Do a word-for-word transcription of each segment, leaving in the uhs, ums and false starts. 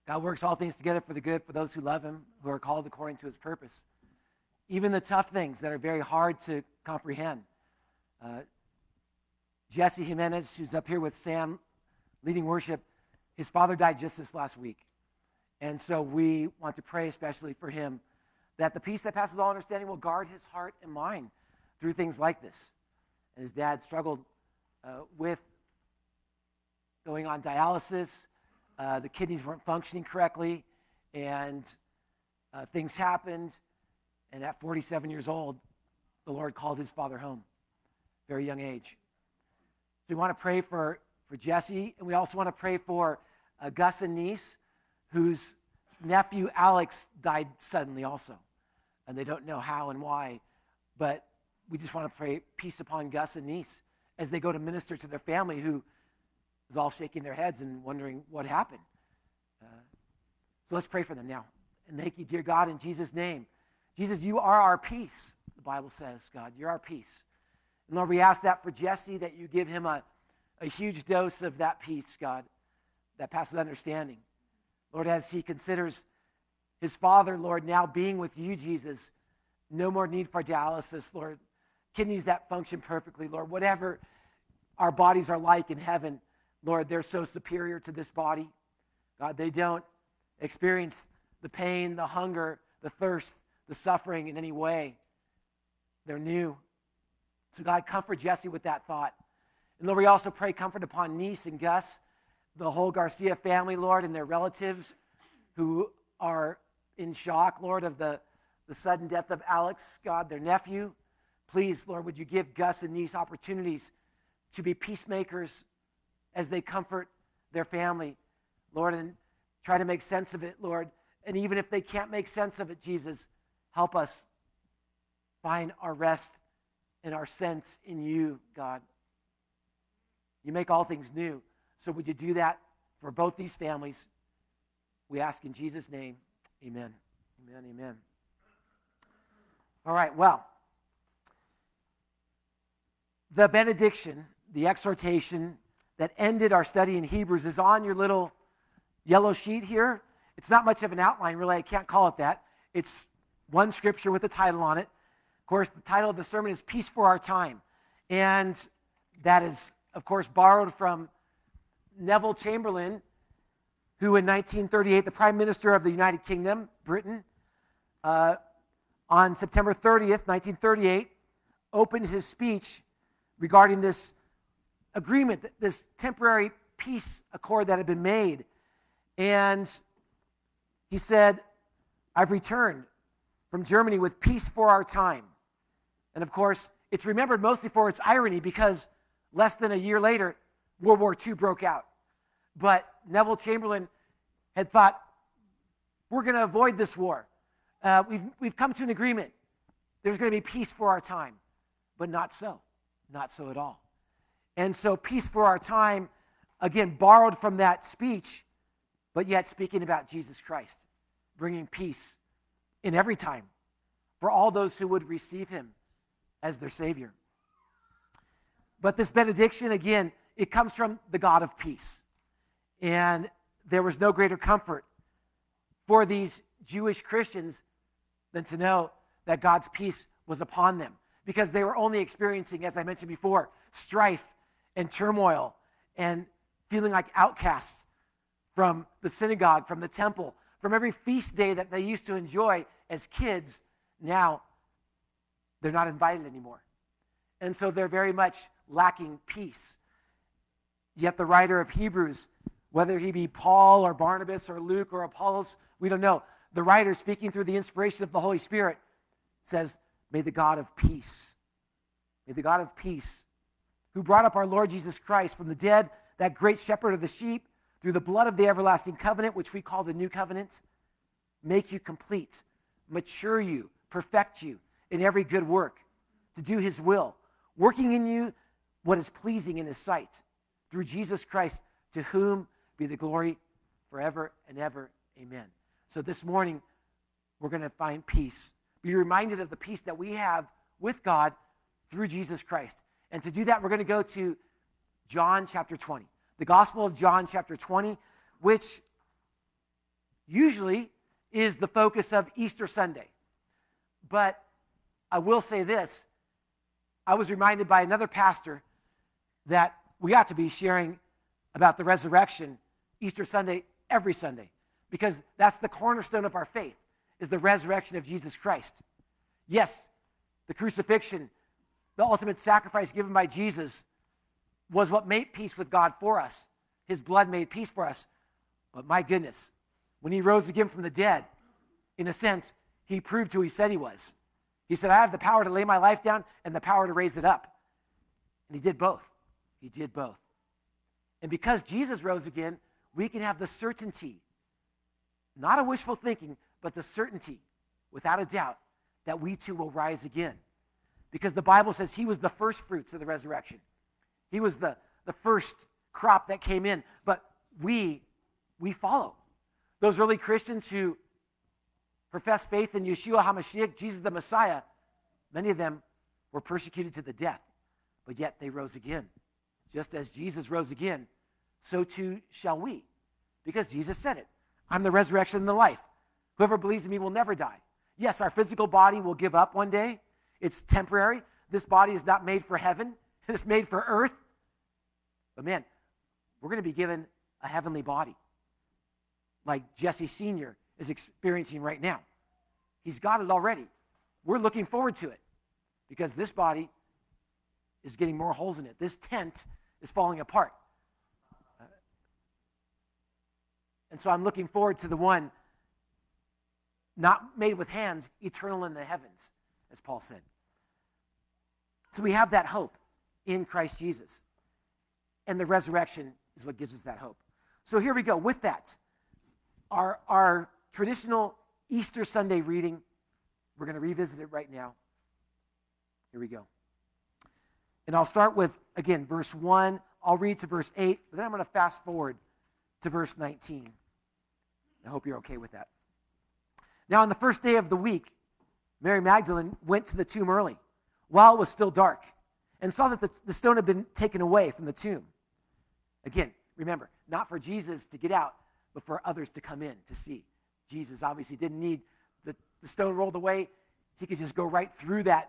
God works all things together for the good for those who love him, who are called according to his purpose. Even the tough things that are very hard to comprehend. Uh, Jesse Jimenez, who's up here with Sam leading worship, his father died just this last week. And so we want to pray especially for him that the peace that passes all understanding will guard his heart and mind through things like this. And his dad struggled uh, with going on dialysis. Uh, the kidneys weren't functioning correctly, and uh, things happened. And at forty-seven years old, the Lord called his father home, very young age. So we want to pray for, for Jesse, and we also want to pray for uh, Gus and niece, whose nephew Alex died suddenly also. And they don't know how and why, but we just want to pray peace upon Gus and niece as they go to minister to their family who is all shaking their heads and wondering what happened. Uh, so let's pray for them now. And thank you, dear God, in Jesus' name. Jesus, you are our peace, the Bible says, God. You're our peace. And Lord, we ask that for Jesse, that you give him a, a huge dose of that peace, God, that passes understanding. Lord, as he considers his father, Lord, now being with you, Jesus, no more need for dialysis, Lord. Kidneys that function perfectly, Lord. Whatever our bodies are like in heaven, Lord, they're so superior to this body. God, they don't experience the pain, the hunger, the thirst, the suffering in any way. They're new. So God, comfort Jesse with that thought. And Lord, we also pray comfort upon niece and Gus, the whole Garcia family, Lord, and their relatives who are in shock, Lord, of the, the sudden death of Alex, God, their nephew. Please, Lord, would you give Gus and niece opportunities to be peacemakers as they comfort their family, Lord, and try to make sense of it, Lord. And even if they can't make sense of it, Jesus, help us find our rest and our sense in you, God. You make all things new. So would you do that for both these families? We ask in Jesus' name, amen. Amen, amen. All right, well, the benediction, the exhortation that ended our study in Hebrews is on your little yellow sheet here. It's not much of an outline, really. I can't call it that. It's one scripture with a title on it. Of course, the title of the sermon is Peace for Our Time. And that is, of course, borrowed from Neville Chamberlain, who in nineteen thirty-eight, the Prime Minister of the United Kingdom, Britain, uh, on September thirtieth, nineteen thirty-eight, opened his speech regarding this agreement, this temporary peace accord that had been made. And he said, I've returned from Germany with peace for our time. And of course, it's remembered mostly for its irony because less than a year later, World War Two broke out. But Neville Chamberlain had thought, we're going to avoid this war. Uh, we've, we've come to an agreement. There's going to be peace for our time. But not so. Not so at all. And so peace for our time, again, borrowed from that speech, but yet speaking about Jesus Christ, bringing peace in every time for all those who would receive him as their Savior. But this benediction, again, it comes from the God of peace. And there was no greater comfort for these Jewish Christians than to know that God's peace was upon them, because they were only experiencing, as I mentioned before, strife and turmoil and feeling like outcasts from the synagogue, from the temple, from every feast day that they used to enjoy as kids. Now they're not invited anymore. And so they're very much lacking peace. Yet the writer of Hebrews, whether he be Paul or Barnabas or Luke or Apollos, we don't know. The writer, speaking through the inspiration of the Holy Spirit, says, may the God of peace, may the God of peace, who brought up our Lord Jesus Christ from the dead, that great shepherd of the sheep, through the blood of the everlasting covenant, which we call the new covenant, make you complete, mature you, perfect you in every good work, to do his will, working in you what is pleasing in his sight, through Jesus Christ, to whom be the glory forever and ever. Amen. So this morning, we're going to find peace. Be reminded of the peace that we have with God through Jesus Christ. And to do that, we're going to go to John chapter twenty. The Gospel of John chapter twenty, which usually is the focus of Easter Sunday. But I will say this, I was reminded by another pastor that we ought to be sharing about the resurrection Easter Sunday every Sunday, because that's the cornerstone of our faith, is the resurrection of Jesus Christ. Yes, the crucifixion, the ultimate sacrifice given by Jesus, was what made peace with God for us. His blood made peace for us. But my goodness, when he rose again from the dead, in a sense, he proved who he said he was. He said, I have the power to lay my life down and the power to raise it up. And he did both. He did both. And because Jesus rose again, we can have the certainty, not a wishful thinking, but the certainty, without a doubt, that we too will rise again. Because the Bible says he was the first fruits of the resurrection. He was the, the first crop that came in. But we, we follow. Those early Christians who professed faith in Yeshua HaMashiach, Jesus the Messiah, many of them were persecuted to the death. But yet they rose again. Just as Jesus rose again, so too shall we. Because Jesus said it. I'm the resurrection and the life. Whoever believes in me will never die. Yes, our physical body will give up one day. It's temporary. This body is not made for heaven. It's made for earth. But man, we're going to be given a heavenly body, like Jesse Senior is experiencing right now. He's got it already. We're looking forward to it because this body is getting more holes in it. This tent is falling apart. Uh, and so I'm looking forward to the one not made with hands, eternal in the heavens, as Paul said. So we have that hope in Christ Jesus. And the resurrection is what gives us that hope. So here we go. With that, our, our traditional Easter Sunday reading, we're going to revisit it right now. Here we go. And I'll start with, again, verse one. I'll read to verse eight, but then I'm going to fast forward to verse nineteen. I hope you're okay with that. Now, on the first day of the week, Mary Magdalene went to the tomb early, while it was still dark, and saw that the, the stone had been taken away from the tomb. Again, remember, not for Jesus to get out, but for others to come in to see. Jesus obviously didn't need the, the stone rolled away. He could just go right through that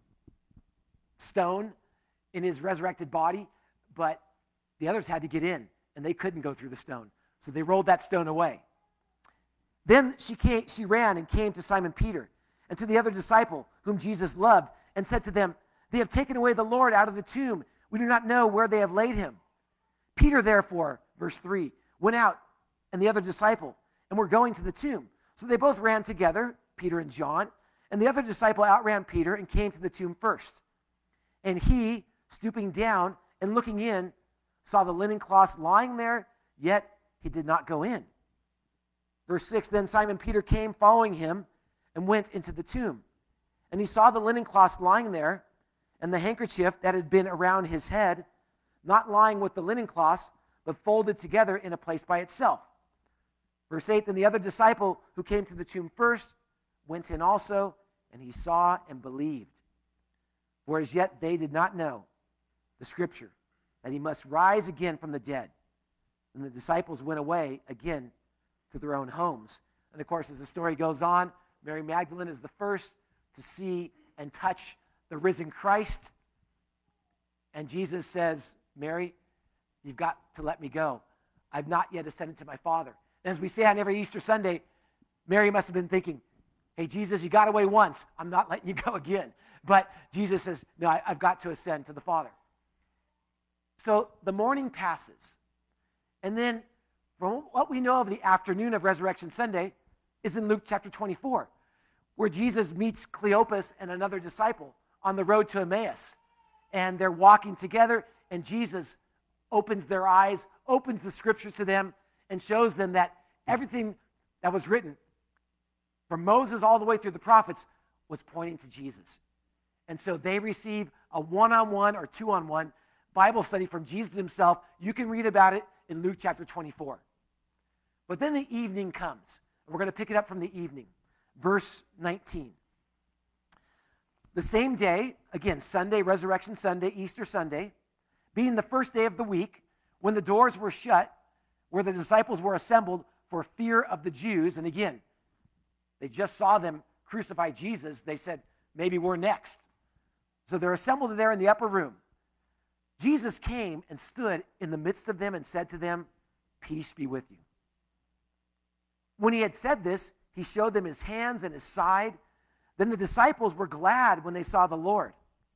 stone in his resurrected body, but the others had to get in, and they couldn't go through the stone. So they rolled that stone away. Then she came, she ran and came to Simon Peter and to the other disciple whom Jesus loved and said to them, they have taken away the Lord out of the tomb. We do not know where they have laid him. Peter, therefore, verse three, went out and the other disciple and were going to the tomb. So they both ran together, Peter and John, and the other disciple outran Peter and came to the tomb first. And he, stooping down and looking in, saw the linen cloths lying there, yet he did not go in. Verse six, then Simon Peter came following him and went into the tomb. And he saw the linen cloths lying there, and the handkerchief that had been around his head, not lying with the linen cloths, but folded together in a place by itself. Verse eight, then the other disciple who came to the tomb first went in also, and he saw and believed. For as yet they did not know the scripture, that he must rise again from the dead. And the disciples went away again to their own homes. And of course, as the story goes on, Mary Magdalene is the first to see and touch the risen Christ. And Jesus says, Mary, you've got to let me go. I've not yet ascended to my Father. And as we say on every Easter Sunday, Mary must have been thinking, hey, Jesus, you got away once. I'm not letting you go again. But Jesus says, no, I, I've got to ascend to the Father. So the morning passes. And then from what we know of the afternoon of Resurrection Sunday is in Luke chapter twenty-four, where Jesus meets Cleopas and another disciple on the road to Emmaus. And they're walking together, and Jesus opens their eyes, opens the scriptures to them, and shows them that everything that was written from Moses all the way through the prophets was pointing to Jesus. And so they receive a one-on-one or two-on-one Bible study from Jesus himself. You can read about it in Luke chapter twenty-four. But then the evening comes. And we're going to pick it up from the evening. Verse nineteen. The same day, again, Sunday, Resurrection Sunday, Easter Sunday, being the first day of the week, when the doors were shut, where the disciples were assembled, for fear of the Jews. And again, they just saw them crucify Jesus. They said, maybe we're next. So they're assembled there in the upper room. Jesus came and stood in the midst of them and said to them, peace be with you. When he had said this, he showed them his hands and his side. Then the disciples were glad when they saw the Lord.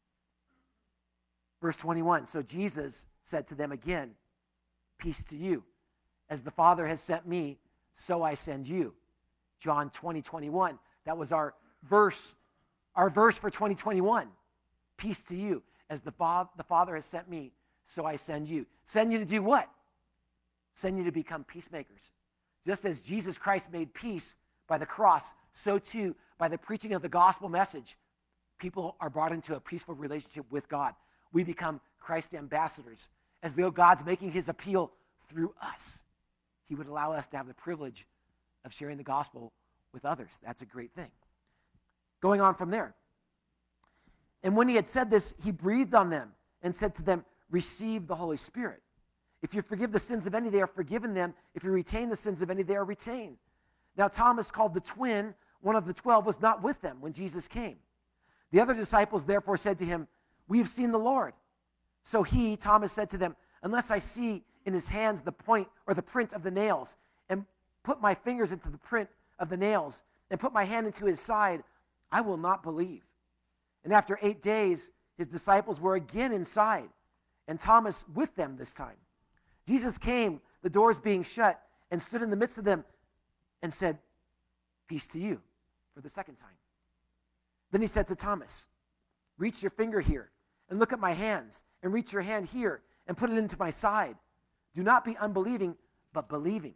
Verse twenty-one, so Jesus said to them again, peace to you. As the Father has sent me, so I send you. John twenty, twenty-one. That was our verse, our verse for twenty twenty-one. Peace to you. As the, fa- the Father has sent me, so I send you. Send you to do what? Send you to become peacemakers. Just as Jesus Christ made peace by the cross, so too by the preaching of the gospel message, people are brought into a peaceful relationship with God. We become Christ ambassadors. As though God's making his appeal through us, he would allow us to have the privilege of sharing the gospel with others. That's a great thing. Going on from there. And when he had said this, he breathed on them and said to them, receive the Holy Spirit. If you forgive the sins of any, they are forgiven them. If you retain the sins of any, they are retained. Now Thomas, called the twin, one of the twelve, was not with them when Jesus came. The other disciples therefore said to him, we have seen the Lord. So he, Thomas, said to them, unless I see in his hands the point or the print of the nails, and put my fingers into the print of the nails, and put my hand into his side, I will not believe. And after eight days, his disciples were again inside, and Thomas with them this time. Jesus came, the doors being shut, and stood in the midst of them and said, peace to you, for the second time. Then he said to Thomas, reach your finger here, and look at my hands, and reach your hand here, and put it into my side. Do not be unbelieving, but believing.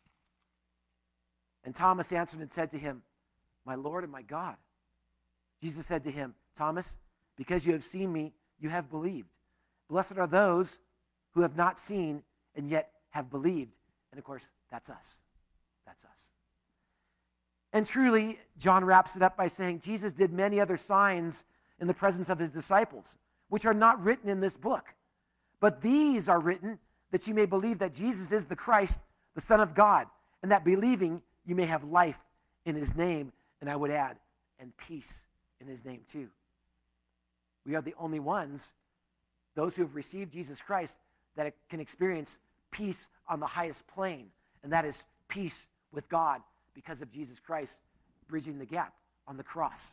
And Thomas answered and said to him, my Lord and my God. Jesus said to him, Thomas, because you have seen me, you have believed. Blessed are those who have not seen and yet have believed. And of course, that's us. That's us. And truly, John wraps it up by saying, Jesus did many other signs in the presence of his disciples, which are not written in this book. But these are written that you may believe that Jesus is the Christ, the Son of God, and that believing you may have life in his name, and I would add, and peace in his name too. We are the only ones, those who have received Jesus Christ, that can experience peace on the highest plane, and that is peace with God because of Jesus Christ bridging the gap on the cross.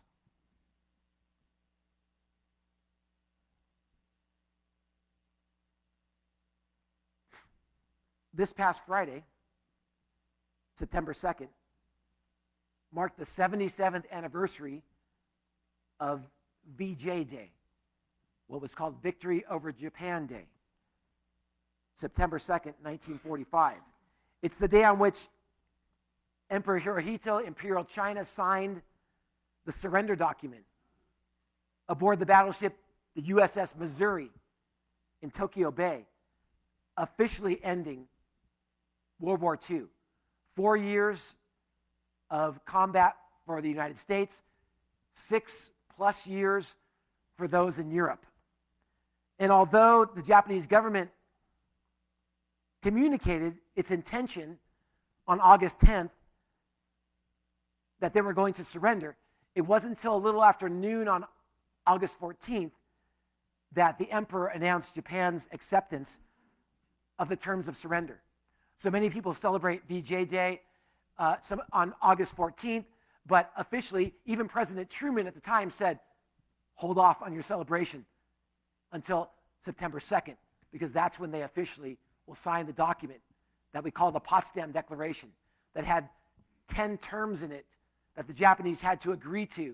This past Friday, September second, marked the seventy-seventh anniversary of V J Day, what was called Victory over Japan Day, September second, nineteen forty-five. It's the day on which Emperor Hirohito, Imperial China, signed the surrender document aboard the battleship, the U S S Missouri, in Tokyo Bay, officially ending World War Two. Four years of combat for the United States, six plus years for those in Europe. And although the Japanese government communicated its intention on August tenth that they were going to surrender, it wasn't until a little after noon on August fourteenth that the emperor announced Japan's acceptance of the terms of surrender. So many people celebrate V J Day uh, some, on August fourteenth, but officially, even President Truman at the time said, hold off on your celebration until September second, because that's when they officially will sign the document that we call the Potsdam Declaration, that had ten terms in it that the Japanese had to agree to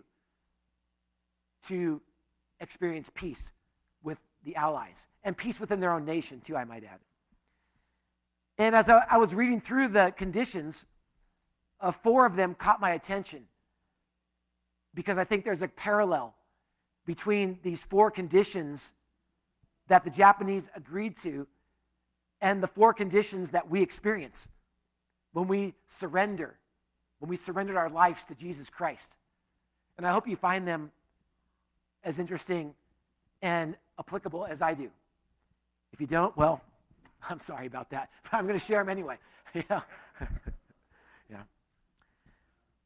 to experience peace with the Allies, and peace within their own nation too, I might add. And as I, I was reading through the conditions, uh, four of them caught my attention, because I think there's a parallel between these four conditions that the Japanese agreed to and the four conditions that we experience when we surrender, when we surrendered our lives to Jesus Christ. And I hope you find them as interesting and applicable as I do. If you don't, well, I'm sorry about that, but I'm going to share them anyway. Yeah.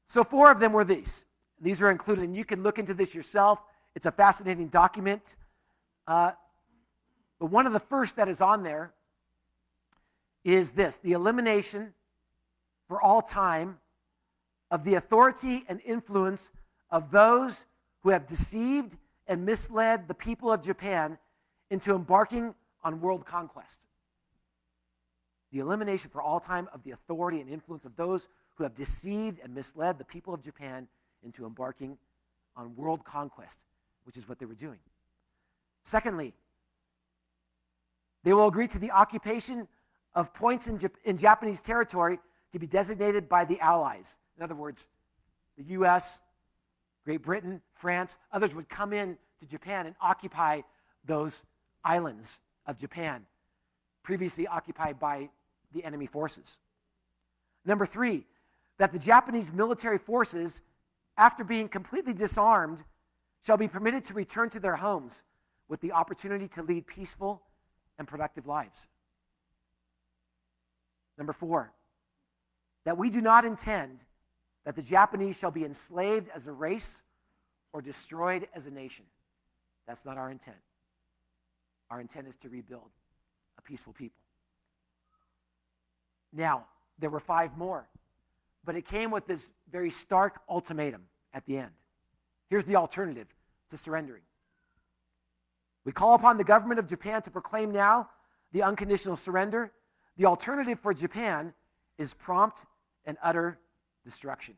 So four of them were these. These are included, and you can look into this yourself. It's a fascinating document. Uh, but one of the first that is on there is this: the elimination for all time of the authority and influence of those who have deceived and misled the people of Japan into embarking on world conquest. The elimination for all time of the authority and influence of those who have deceived and misled the people of Japan into embarking on world conquest, which is what they were doing. Secondly, they will agree to the occupation of points in, Jap- in Japanese territory to be designated by the Allies. In other words, the U S, Great Britain, France, others would come in to Japan and occupy those islands of Japan, previously occupied by the enemy forces. Number three, that the Japanese military forces, after being completely disarmed, shall be permitted to return to their homes with the opportunity to lead peaceful and productive lives. Number four, that we do not intend that the Japanese shall be enslaved as a race or destroyed as a nation. That's not our intent. Our intent is to rebuild a peaceful people. Now, there were five more, but it came with this very stark ultimatum at the end. Here's the alternative to surrendering. We call upon the government of Japan to proclaim now the unconditional surrender. The alternative for Japan is prompt and utter destruction.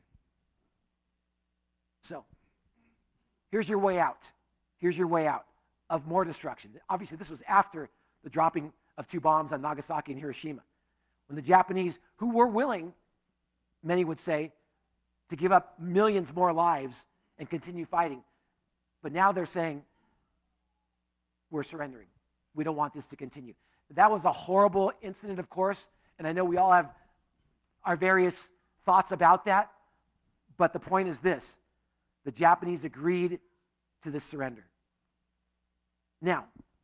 So, here's your way out. Here's your way out of more destruction. Obviously, this was after the dropping of two bombs on Nagasaki and Hiroshima, when the Japanese, who were willing, many would say, to give up millions more lives and continue fighting, but now they're saying, we're surrendering. We don't want this to continue. That was a horrible incident, of course, and I know we all have our various thoughts about that, but the point is this: the Japanese agreed to this surrender. Now,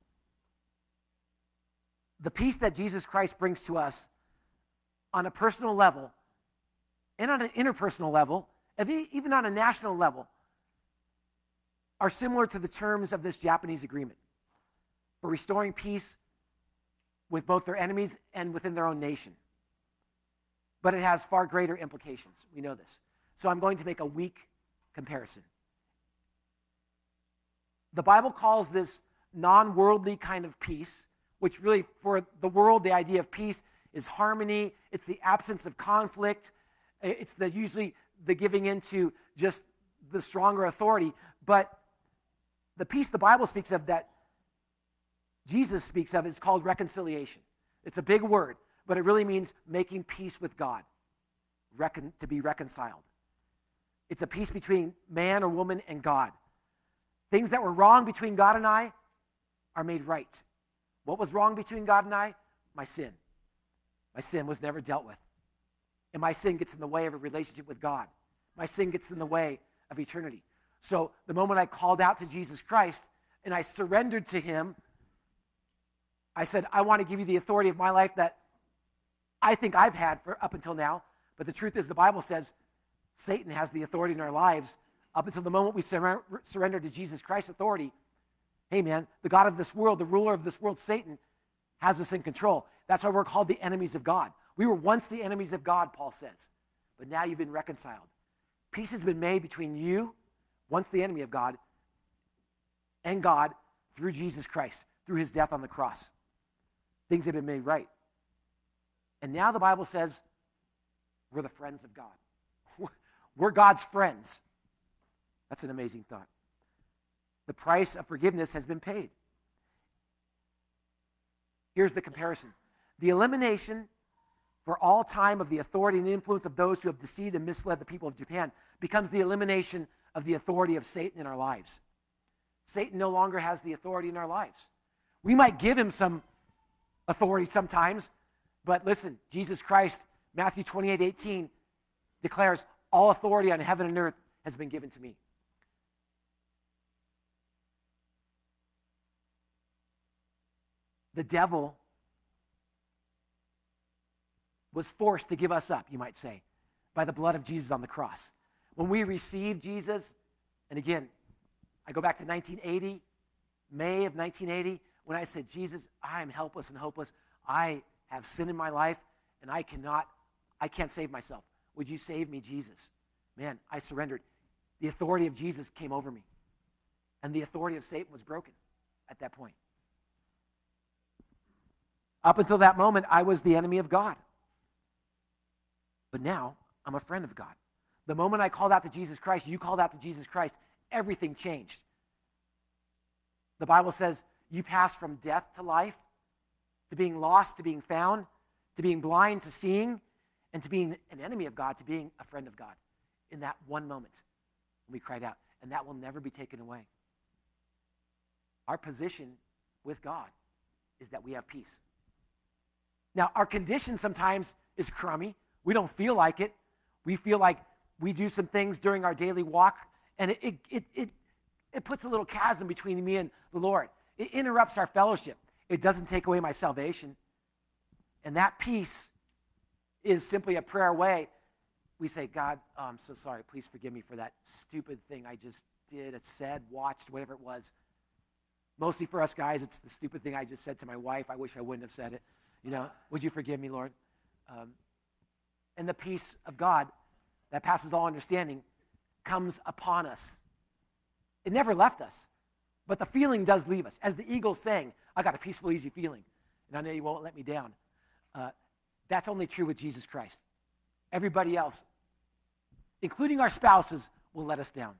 the peace that Jesus Christ brings to us on a personal level and on an interpersonal level, and even on a national level, are similar to the terms of this Japanese agreement for restoring peace with both their enemies and within their own nation. But it has far greater implications. We know this. So I'm going to make a weak comparison. The Bible calls this non-worldly kind of peace, which really, for the world, the idea of peace is harmony. It's the absence of conflict. It's the usually the giving into just the stronger authority. But the peace the Bible speaks of, that Jesus speaks of, is called reconciliation. It's a big word, but it really means making peace with God, Recon, to be reconciled. It's a peace between man or woman and God. Things that were wrong between God and I are made right. What was wrong between God and I? My sin. My sin was never dealt with. And my sin gets in the way of a relationship with God. My sin gets in the way of eternity. So the moment I called out to Jesus Christ and I surrendered to him, I said, I want to give you the authority of my life that I think I've had for up until now. But the truth is, the Bible says Satan has the authority in our lives up until the moment we sur- surrender to Jesus Christ's authority. Hey man, the God of this world, the ruler of this world, Satan, has us in control. That's why we're called the enemies of God. We were once the enemies of God, Paul says. But now you've been reconciled. Peace has been made between you, once the enemy of God, and God through Jesus Christ, through his death on the cross. Things have been made right. And now the Bible says we're the friends of God. We're God's friends. That's an amazing thought. The price of forgiveness has been paid. Here's the comparison. The elimination for all time of the authority and influence of those who have deceived and misled the people of Japan becomes the elimination of the authority of Satan in our lives. Satan no longer has the authority in our lives. We might give him some authority sometimes, but listen, Jesus Christ, Matthew twenty-eight eighteen, declares, all authority on heaven and earth has been given to me. The devil was forced to give us up, you might say, by the blood of Jesus on the cross. When we received Jesus, and again, I go back to nineteen eighty, May of nineteen eighty, when I said, Jesus, I am helpless and hopeless. I have sin in my life, and I cannot, I can't save myself. Would you save me, Jesus? Man, I surrendered. The authority of Jesus came over me, and the authority of Satan was broken at that point. Up until that moment, I was the enemy of God. But now, I'm a friend of God. The moment I called out to Jesus Christ, you called out to Jesus Christ, everything changed. The Bible says you pass from death to life, to being lost, to being found, to being blind, to seeing, and to being an enemy of God, to being a friend of God. In that one moment, we cried out, and that will never be taken away. Our position with God is that we have peace. Now, our condition sometimes is crummy. We don't feel like it. We feel like we do some things during our daily walk, and it, it, it, it, it puts a little chasm between me and the Lord. It interrupts our fellowship. It doesn't take away my salvation. And that peace is simply a prayer away. We say, God, oh, I'm so sorry. Please forgive me for that stupid thing I just did, said, watched, whatever it was. Mostly for us guys, it's the stupid thing I just said to my wife. I wish I wouldn't have said it. You know, would you forgive me, Lord? Um, and the peace of God that passes all understanding comes upon us. It never left us, but the feeling does leave us. As the eagle saying, I got a peaceful, easy feeling, and I know you won't let me down. Uh, that's only true with Jesus Christ. Everybody else, including our spouses, will let us down.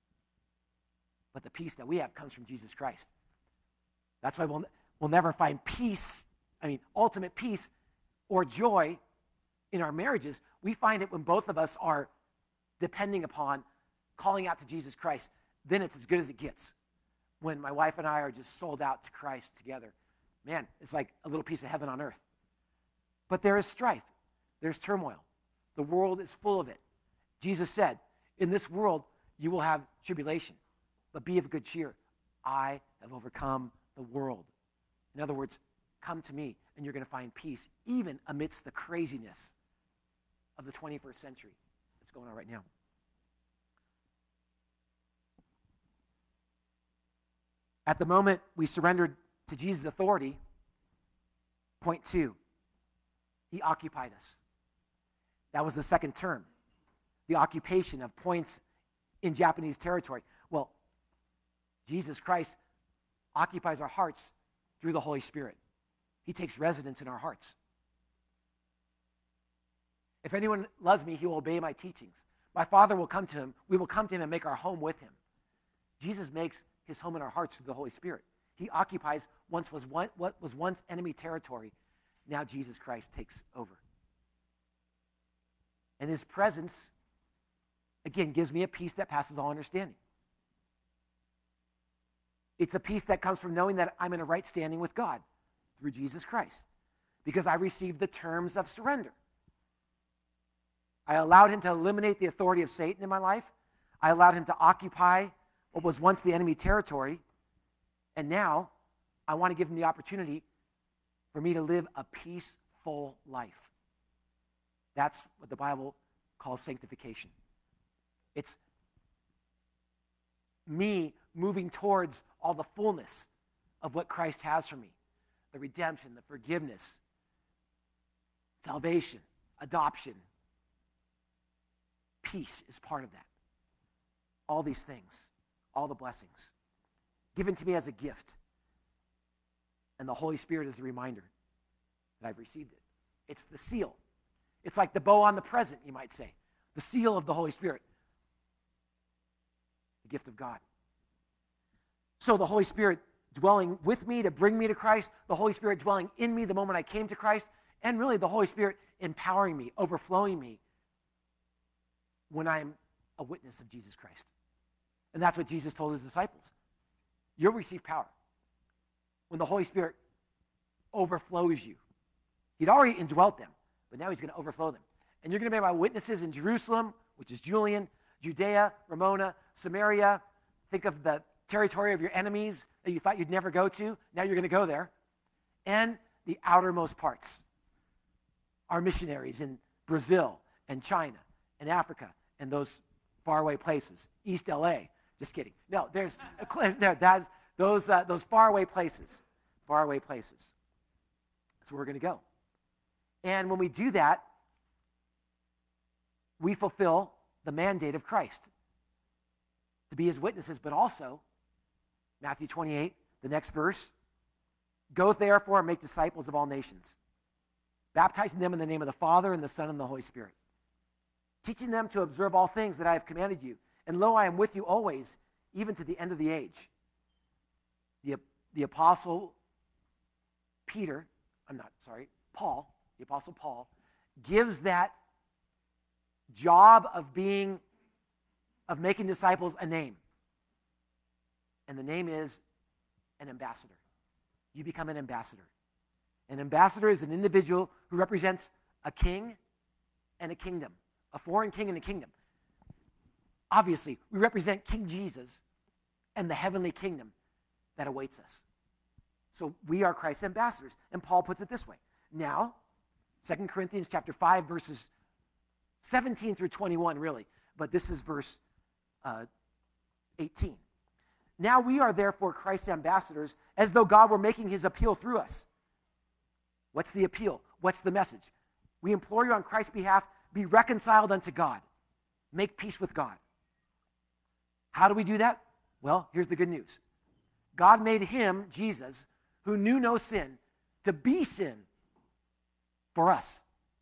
But the peace that we have comes from Jesus Christ. That's why we'll, we'll never find peace, I mean, ultimate peace or joy in our marriages. We find it when both of us are depending upon, calling out to Jesus Christ. Then it's as good as it gets. When my wife and I are just sold out to Christ together, man, it's like a little piece of heaven on earth. But there is strife. There's turmoil. The world is full of it. Jesus said, in this world you will have tribulation, but be of good cheer. I have overcome the world. In other words, come to me and you're going to find peace even amidst the craziness of the twenty-first century that's going on right now. At the moment we surrendered to Jesus' authority, point two, he occupied us. That was the second term, the occupation of points in Japanese territory. Well, Jesus Christ occupies our hearts through the Holy Spirit. He takes residence in our hearts. If anyone loves me, he will obey my teachings. My Father will come to him. We will come to him and make our home with him. Jesus makes his home in our hearts through the Holy Spirit. He occupies once was one, what was once enemy territory. Now Jesus Christ takes over. And his presence, again, gives me a peace that passes all understanding. It's a peace that comes from knowing that I'm in a right standing with God through Jesus Christ, because I received the terms of surrender. I allowed him to eliminate the authority of Satan in my life. I allowed him to occupy what was once the enemy territory. And now I want to give him the opportunity for me to live a peaceful life. That's what the Bible calls sanctification. It's me moving towards all the fullness of what Christ has for me. The redemption, the forgiveness, salvation, adoption. Peace is part of that. All these things, all the blessings, given to me as a gift. And the Holy Spirit is a reminder that I've received it. It's the seal. It's like the bow on the present, you might say. The seal of the Holy Spirit. The gift of God. So the Holy Spirit dwelling with me to bring me to Christ, the Holy Spirit dwelling in me the moment I came to Christ, and really the Holy Spirit empowering me, overflowing me when I'm a witness of Jesus Christ. And that's what Jesus told his disciples. You'll receive power when the Holy Spirit overflows you. He'd already indwelt them, but now he's going to overflow them. And you're going to be my witnesses in Jerusalem, which is Julian, Judea, Ramona, Samaria. Think of the territory of your enemies that you thought you'd never go to. Now you're going to go there. And the outermost parts. Our missionaries in Brazil and China and Africa and those faraway places. East L A. Just kidding. No, there's no, that's those uh, those faraway places. Faraway places. That's where we're going to go. And when we do that, we fulfill the mandate of Christ to be his witnesses, but also, Matthew twenty-eight, the next verse, go therefore and make disciples of all nations, baptizing them in the name of the Father and the Son and the Holy Spirit, teaching them to observe all things that I have commanded you. And lo, I am with you always, even to the end of the age. The, the apostle Peter, I'm not, sorry, Paul, the apostle Paul, gives that job of being, of making disciples a name. And the name is an ambassador. You become an ambassador. An ambassador is an individual who represents a king and a kingdom, a foreign king and a kingdom. Obviously, we represent King Jesus and the heavenly kingdom that awaits us. So we are Christ's ambassadors. And Paul puts it this way. Now, Second Corinthians chapter five, verses seventeen through twenty-one, really. But this is verse uh, eighteen. Now we are therefore Christ's ambassadors, as though God were making his appeal through us. What's the appeal? What's the message? We implore you on Christ's behalf, be reconciled unto God. Make peace with God. How do we do that? Well, here's the good news. God made him, Jesus, who knew no sin, to be sin for us,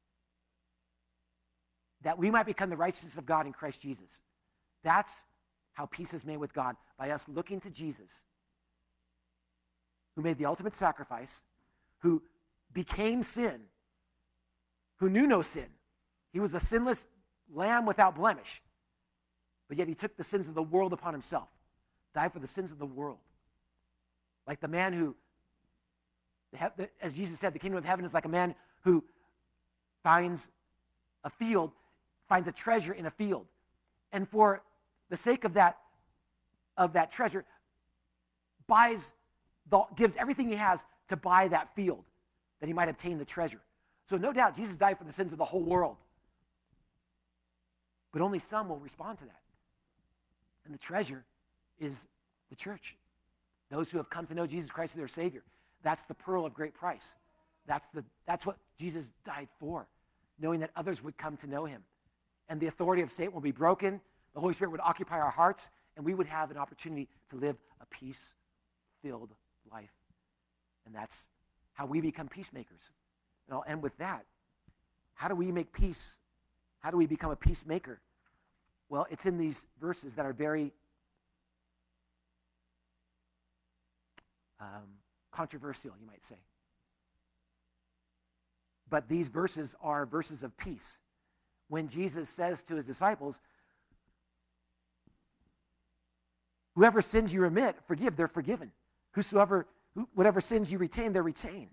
that we might become the righteousness of God in Christ Jesus. That's how peace is made with God, by us looking to Jesus, who made the ultimate sacrifice, who became sin, who knew no sin. He was a sinless lamb without blemish, but yet he took the sins of the world upon himself, died for the sins of the world. Like the man who, as Jesus said, the kingdom of heaven is like a man who finds a field, finds a treasure in a field. And for the sake of that, of that treasure, buys, the, gives everything he has to buy that field, that he might obtain the treasure. So no doubt Jesus died for the sins of the whole world. But only some will respond to that. And the treasure is the church. Those who have come to know Jesus Christ as their Savior. That's the pearl of great price. That's, the, that's what Jesus died for, knowing that others would come to know him. And the authority of Satan will be broken. The Holy Spirit would occupy our hearts, and we would have an opportunity to live a peace-filled life. And that's how we become peacemakers. And I'll end with that. How do we make peace? How do we become a peacemaker? Well, it's in these verses that are very um, controversial, you might say. But these verses are verses of peace. When Jesus says to his disciples, whoever sins you remit, forgive, they're forgiven. Whosoever, who, whatever sins you retain, they're retained.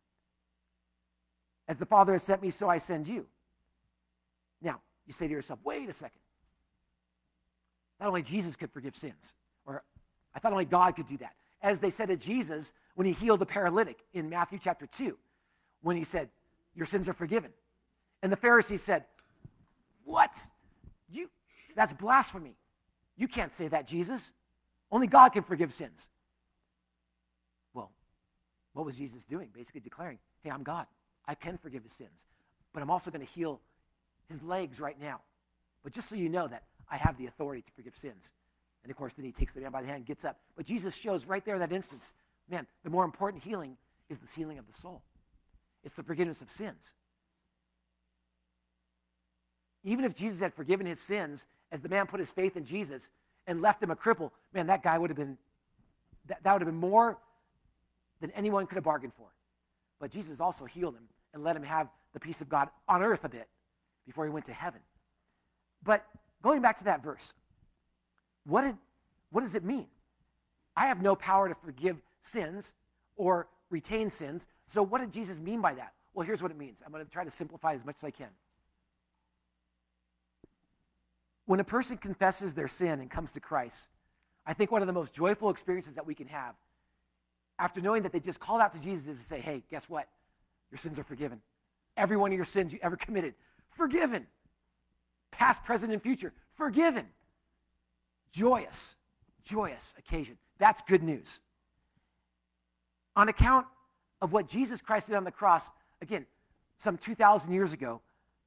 As the Father has sent me, so I send you. Now, you say to yourself, wait a second. Not only Jesus could forgive sins, or I thought only God could do that. As they said to Jesus when he healed the paralytic in Matthew chapter two, when he said, your sins are forgiven. And the Pharisees said, what? You, that's blasphemy. You can't say that, Jesus. Only God can forgive sins. Well, what was Jesus doing? Basically declaring, hey, I'm God. I can forgive his sins. But I'm also going to heal his legs right now. But just so you know that I have the authority to forgive sins. And of course, then he takes the man by the hand and gets up. But Jesus shows right there in that instance, man, the more important healing is the healing of the soul. It's the forgiveness of sins. Even if Jesus had forgiven his sins, as the man put his faith in Jesus and left him a cripple, man, that guy would have been, that, that would have been more than anyone could have bargained for. But Jesus also healed him and let him have the peace of God on earth a bit before he went to heaven. But going back to that verse, what did, what does it mean? I have no power to forgive sins or retain sins. So what did Jesus mean by that? Well, here's what it means. I'm going to try to simplify it as much as I can. When a person confesses their sin and comes to Christ, I think one of the most joyful experiences that we can have, after knowing that they just called out to Jesus, is to say, hey, guess what? Your sins are forgiven. Every one of your sins you ever committed, forgiven. Past, present, and future, forgiven. Joyous, joyous occasion. That's good news. On account of what Jesus Christ did on the cross, again, some two thousand years ago,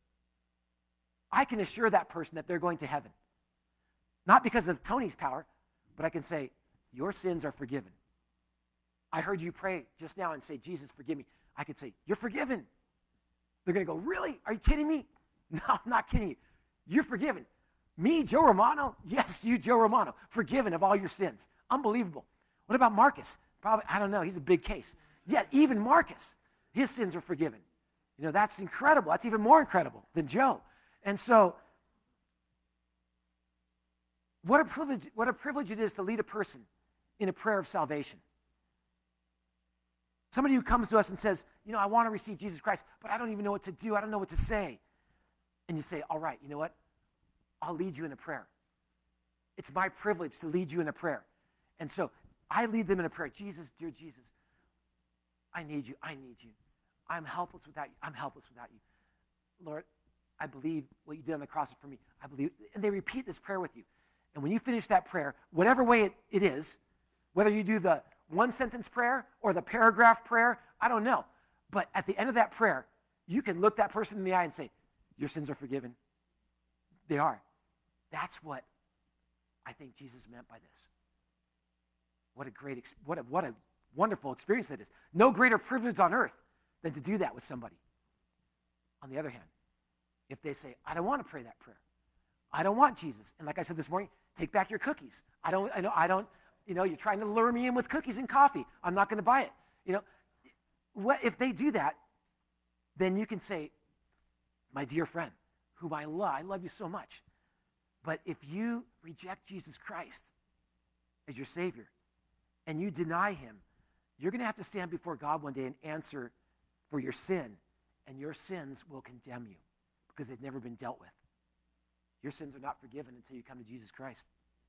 I can assure that person that they're going to heaven. Not because of Tony's power, but I can say, your sins are forgiven. I heard you pray just now and say, Jesus, forgive me. I could say, you're forgiven. They're going to go, really? Are you kidding me? No, I'm not kidding you. You're forgiven. Me, Joe Romano? Yes, you, Joe Romano. Forgiven of all your sins. Unbelievable. What about Marcus? Probably, I don't know. He's a big case. Yet, even Marcus, his sins are forgiven. You know, that's incredible. That's even more incredible than Joe. And so, what a privilege, what a privilege it is to lead a person in a prayer of salvation. Somebody who comes to us and says, you know, I want to receive Jesus Christ, but I don't even know what to do. I don't know what to say. And you say, all right, you know what? I'll lead you in a prayer. It's my privilege to lead you in a prayer. And so I lead them in a prayer. Jesus, dear Jesus, I need you. I need you. I'm helpless without you. I'm helpless without you. Lord, I believe what you did on the cross for me. I believe. And they repeat this prayer with you. And when you finish that prayer, whatever way it, it is, whether you do the one sentence prayer or the paragraph prayer, I don't know. But at the end of that prayer, you can look that person in the eye and say, your sins are forgiven. They are. That's what I think Jesus meant by this. What a great, what a, what a wonderful experience that is. No greater privilege on earth than to do that with somebody. On the other hand, if they say, I don't want to pray that prayer. I don't want Jesus. And like I said this morning, take back your cookies. I don't, I know, I don't, you know, you're trying to lure me in with cookies and coffee. I'm not going to buy it. You know, what if they do that, then you can say, my dear friend, whom I love, I love you so much. But if you reject Jesus Christ as your Savior and you deny him, you're going to have to stand before God one day and answer for your sin, and your sins will condemn you because they've never been dealt with. Your sins are not forgiven until you come to Jesus Christ.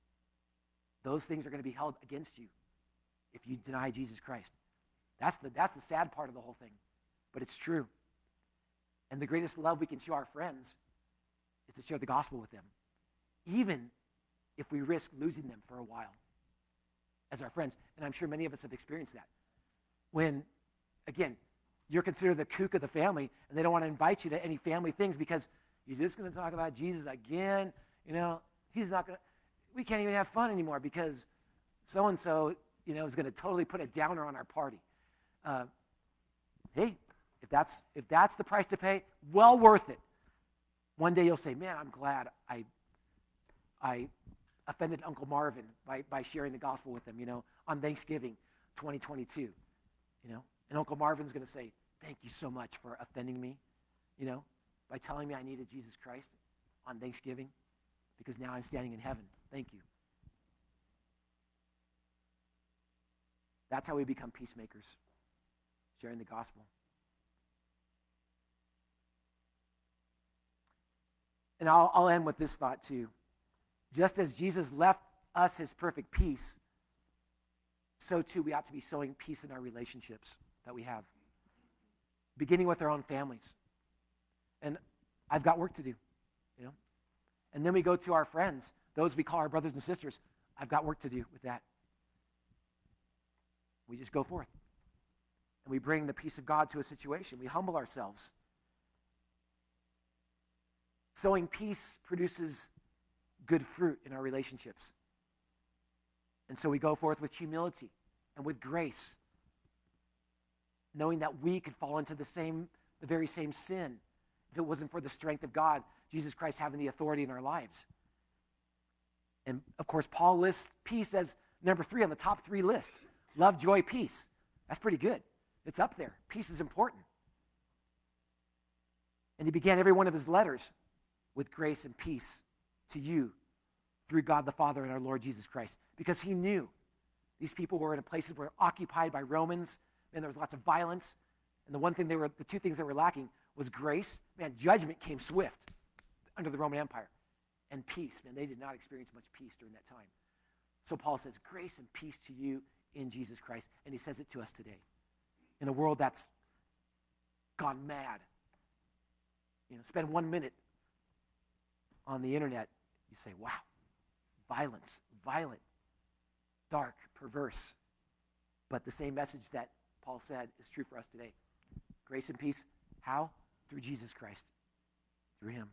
Those things are going to be held against you if you deny Jesus Christ. That's the, that's the sad part of the whole thing, but it's true. And the greatest love we can show our friends is to share the gospel with them, even if we risk losing them for a while as our friends. And I'm sure many of us have experienced that. When, again, you're considered the kook of the family, and they don't want to invite you to any family things because you're just going to talk about Jesus again. You know, he's not going to, we can't even have fun anymore because so-and-so, you know, is going to totally put a downer on our party. Uh, hey, if that's if that's the price to pay, well worth it. One day you'll say, man, I'm glad I I offended Uncle Marvin by, by sharing the gospel with him, you know, on Thanksgiving twenty twenty-two, you know. And Uncle Marvin's going to say, thank you so much for offending me, you know, by telling me I needed Jesus Christ on Thanksgiving because now I'm standing in heaven. Thank you. That's how we become peacemakers, sharing the gospel. And I'll, I'll end with this thought too. Just as Jesus left us his perfect peace, so too we ought to be sowing peace in our relationships that we have, beginning with our own families. And I've got work to do, you know. And then we go to our friends, those we call our brothers and sisters. I've got work to do with that. We just go forth. And we bring the peace of God to a situation. We humble ourselves. Sowing peace produces good fruit in our relationships. And so we go forth with humility and with grace, knowing that we could fall into the same, the very same sin if it wasn't for the strength of God, Jesus Christ having the authority in our lives. And of course, Paul lists peace as number three on the top three list. Love, joy, peace. That's pretty good. It's up there. Peace is important. And he began every one of his letters with grace and peace to you through God the Father and our Lord Jesus Christ. Because he knew these people were in places were occupied by Romans, and there was lots of violence. And the one thing they were, the two things that were lacking was grace. Man, judgment came swift under the Roman Empire. And peace. Man, they did not experience much peace during that time. So Paul says, grace and peace to you in Jesus Christ. And he says it to us today. In a world that's gone mad. You know, spend one minute on the internet, you say, wow, violence, violent, dark, perverse. But the same message that Paul said is true for us today. Grace and peace. How? Through Jesus Christ. Through him.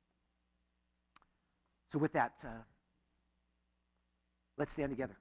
So with that, uh, let's stand together.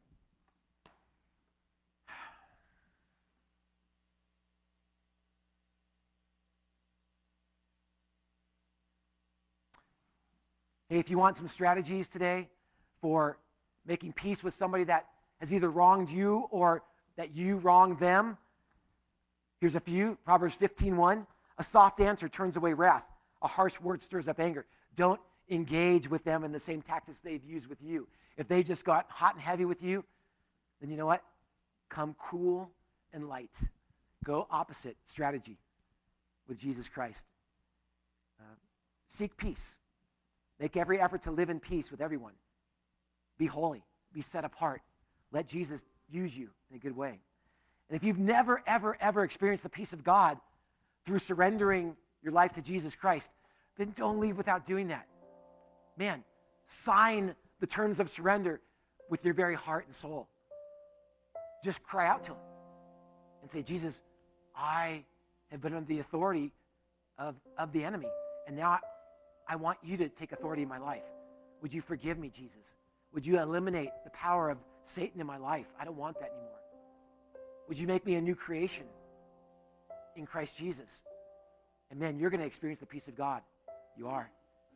Hey, if you want some strategies today for making peace with somebody that has either wronged you or that you wronged them, here's a few. Proverbs fifteen one. A soft answer turns away wrath. A harsh word stirs up anger. Don't engage with them in the same tactics they've used with you. If they just got hot and heavy with you, then you know what? Come cool and light. Go opposite strategy with Jesus Christ. Uh, seek peace. Make every effort to live in peace with everyone. Be holy. Be set apart. Let Jesus use you in a good way. And if you've never, ever, ever experienced the peace of God through surrendering your life to Jesus Christ, then don't leave without doing that. Man, sign the terms of surrender with your very heart and soul. Just cry out to him and say, Jesus, I have been under the authority of, of the enemy, and now I, I want you to take authority in my life. Would you forgive me, Jesus? Would you eliminate the power of Satan in my life? I don't want that anymore. Would you make me a new creation in Christ Jesus? And man, you're going to experience the peace of God. You are.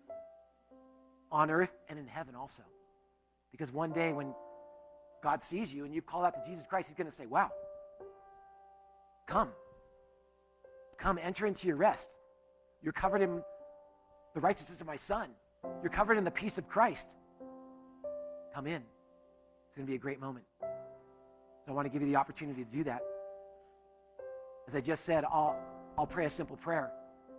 On earth and in heaven also. Because one day when God sees you and you've called out to Jesus Christ, he's going to say, wow, come. Come, enter into your rest. You're covered in the righteousness of my Son. You're covered in the peace of Christ. Come in. It's going to be a great moment. So I want to give you the opportunity to do that. As I just said, I'll, I'll pray a simple prayer.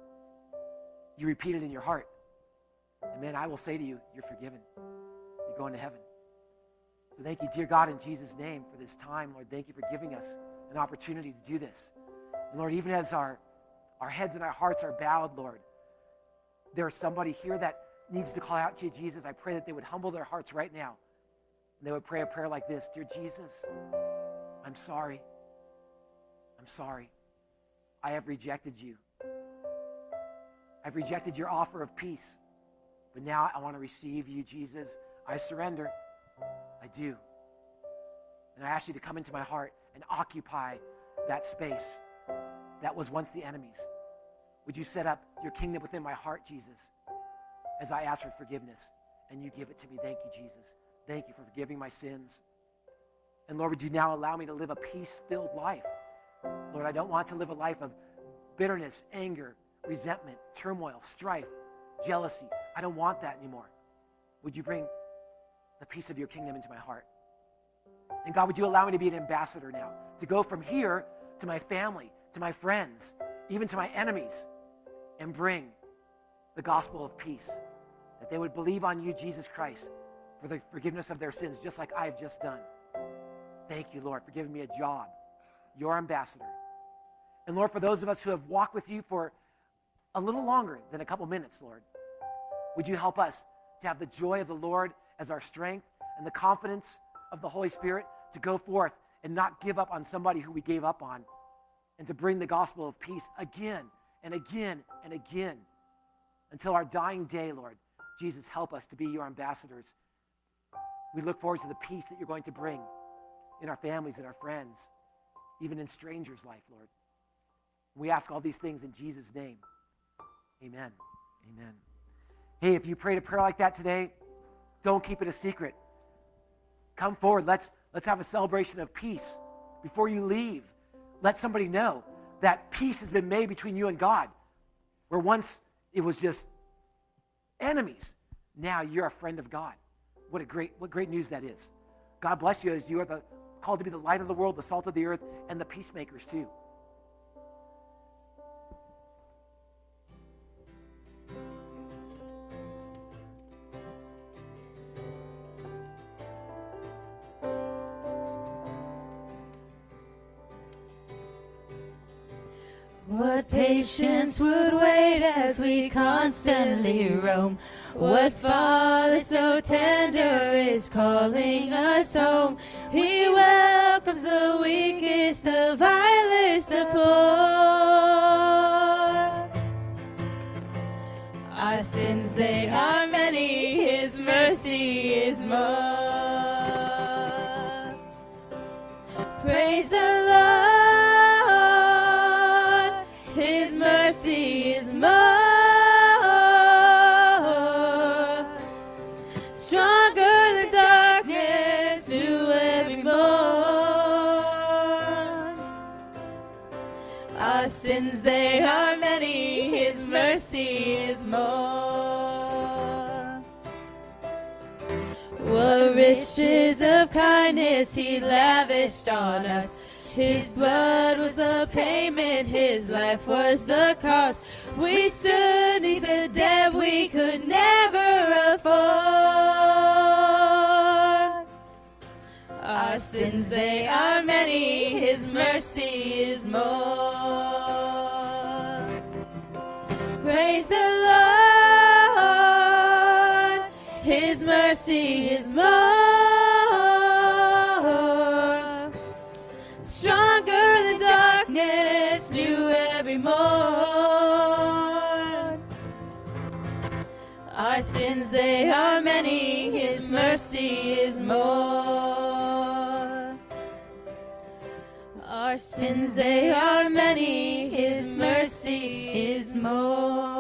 You repeat it in your heart. And man, I will say to you, you're forgiven. You're going to heaven. So thank you, dear God, in Jesus' name for this time. Lord, thank you for giving us an opportunity to do this. And Lord, even as our, our heads and our hearts are bowed, Lord, there is somebody here that needs to call out to you, Jesus. I pray that they would humble their hearts right now. And they would pray a prayer like this. Dear Jesus, I'm sorry. I'm sorry. I have rejected you. I've rejected your offer of peace. But now I want to receive you, Jesus. I surrender. I do. And I ask you to come into my heart and occupy that space that was once the enemy's. Would you set up your kingdom within my heart, Jesus, as I ask for forgiveness, and you give it to me. Thank you, Jesus. Thank you for forgiving my sins. And Lord, would you now allow me to live a peace-filled life? Lord, I don't want to live a life of bitterness, anger, resentment, turmoil, strife, jealousy. I don't want that anymore. Would you bring the peace of your kingdom into my heart? And God, would you allow me to be an ambassador now, to go from here to my family, to my friends, even to my enemies, and bring the gospel of peace, that they would believe on you, Jesus Christ, for the forgiveness of their sins, just like I've just done. Thank you, Lord, for giving me a job, your ambassador. And Lord, for those of us who have walked with you for a little longer than a couple minutes, Lord, would you help us to have the joy of the Lord as our strength and the confidence of the Holy Spirit to go forth and not give up on somebody who we gave up on, and to bring the gospel of peace again and again and again until our dying day, Lord. Jesus, help us to be your ambassadors. We look forward to the peace that you're going to bring in our families and our friends, even in strangers' life, Lord. We ask all these things in Jesus' name. Amen. Amen. Hey, if you prayed a prayer like that today, don't keep it a secret. Come forward. Let's, let's have a celebration of peace. Before you leave, let somebody know that peace has been made between you and God. Where once it was just enemies, now you're a friend of God. What a great, what great news that is. God bless you as you are the, called to be the light of the world, the salt of the earth, and the peacemakers too. What patience would wait as we constantly roam? What Father so tender is calling us home? He welcomes the weakest, the vilest, the poor. Our sins, they are many, His mercy is more. Praise the Lord, His mercy is more. Stronger than darkness, new every morn. Our sins, they are many, His mercy is more. What riches of kindness He's lavished on us. His blood was the payment, His life was the cost. We stood neath the debt we could never afford. Our sins, they are many, His mercy is more. Praise the Lord, His mercy is more. Stronger than darkness, new every morn. Our sins, they are many, His mercy is more. Our sins, they are many, His mercy is more.